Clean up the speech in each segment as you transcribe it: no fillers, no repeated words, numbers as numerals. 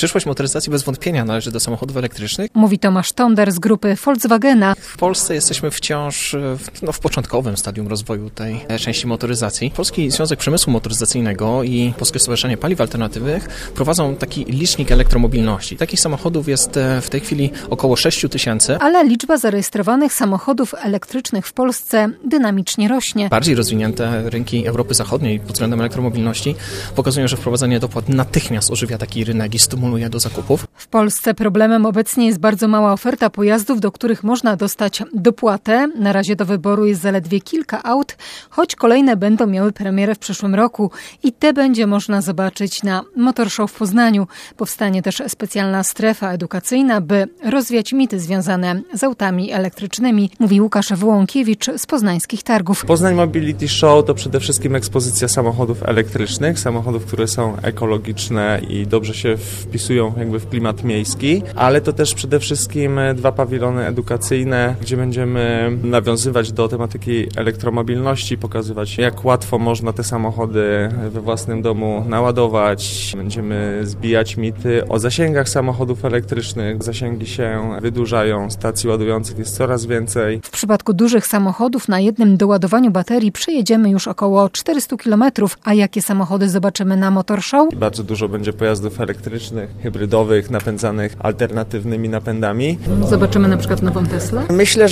Przyszłość motoryzacji bez wątpienia należy do samochodów elektrycznych. Mówi Tomasz Tonder z grupy Volkswagena. W Polsce jesteśmy wciąż w początkowym stadium rozwoju tej części motoryzacji. Polski Związek Przemysłu Motoryzacyjnego i Polskie Stowarzyszenie Paliw Alternatywnych prowadzą taki licznik elektromobilności. Takich samochodów jest w tej chwili około 6 000. Ale liczba zarejestrowanych samochodów elektrycznych w Polsce dynamicznie rośnie. Bardziej rozwinięte rynki Europy Zachodniej pod względem elektromobilności pokazują, że wprowadzenie dopłat natychmiast ożywia taki rynek i stymuluje do zakupów. W Polsce problemem obecnie jest bardzo mała oferta pojazdów, do których można dostać dopłatę. Na razie do wyboru jest zaledwie kilka aut, choć kolejne będą miały premierę w przyszłym roku i te będzie można zobaczyć na Motor Show w Poznaniu. Powstanie też specjalna strefa edukacyjna, by rozwiać mity związane z autami elektrycznymi, mówi Łukasz Wyłąkiewicz z poznańskich targów. Poznań Mobility Show to przede wszystkim ekspozycja samochodów elektrycznych, samochodów, które są ekologiczne i dobrze się wpisują jakby w klimat miejski, ale to też przede wszystkim 2 pawilony edukacyjne, gdzie będziemy nawiązywać do tematyki elektromobilności, pokazywać, jak łatwo można te samochody we własnym domu naładować. Będziemy zbijać mity o zasięgach samochodów elektrycznych. Zasięgi się wydłużają, stacji ładujących jest coraz więcej. W przypadku dużych samochodów na jednym doładowaniu baterii przejedziemy już około 400 km, a jakie samochody zobaczymy na Motor Show? Bardzo dużo będzie pojazdów elektrycznych, hybrydowych, napędzanych alternatywnymi napędami. Zobaczymy na przykład nową Teslę? Myślę,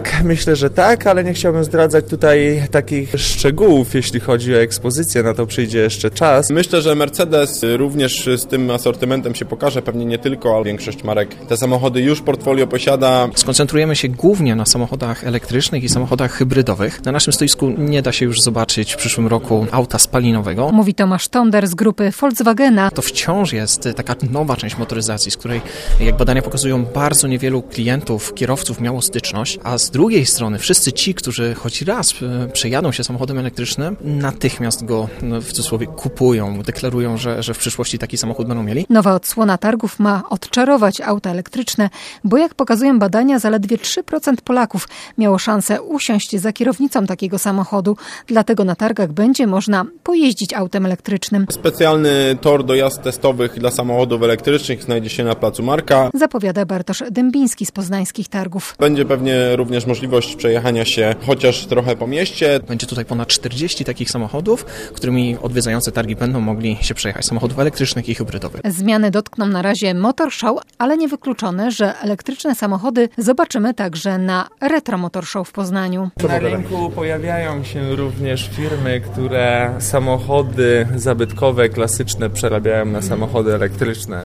że tak, ale nie chciałbym zdradzać tutaj takich szczegółów, jeśli chodzi o ekspozycję, na to przyjdzie jeszcze czas. Myślę, że Mercedes również z tym asortymentem się pokaże, pewnie nie tylko, ale większość marek te samochody już w portfolio posiada. Skoncentrujemy się głównie na samochodach elektrycznych i samochodach hybrydowych. Na naszym stoisku nie da się już zobaczyć w przyszłym roku auta spalinowego. Mówi Tomasz Tonder z grupy Volkswagena. To wciąż jest taka nowa część motoryzacji, z której, jak badania pokazują, bardzo niewielu klientów, kierowców miało styczność, a z drugiej strony wszyscy ci, którzy choć raz przejadą się samochodem elektrycznym, natychmiast go w cudzysłowie kupują, deklarują, że w przyszłości taki samochód będą mieli. Nowa odsłona targów ma odczarować auta elektryczne, bo jak pokazują badania, zaledwie 3% Polaków miało szansę usiąść za kierownicą takiego samochodu. Dlatego na targach będzie można pojeździć autem elektrycznym. Specjalny tor do jazd testowych dla samochodów elektrycznych znajdzie się na placu Marka. Zapowiada Bartosz Dębiński z poznańskich targów. Będzie pewnie również możliwość przejechania się chociaż trochę po mieście. Będzie tutaj ponad 40 takich samochodów, którymi odwiedzający targi będą mogli się przejechać, samochodów elektrycznych i hybrydowych. Zmiany dotkną na razie Motor Show, ale niewykluczone, że elektryczne samochody zobaczymy także na Retro Motor Show w Poznaniu. Na rynku pojawiają się również firmy, które samochody zabytkowe, klasyczne przerabiają na samochody elektryczne.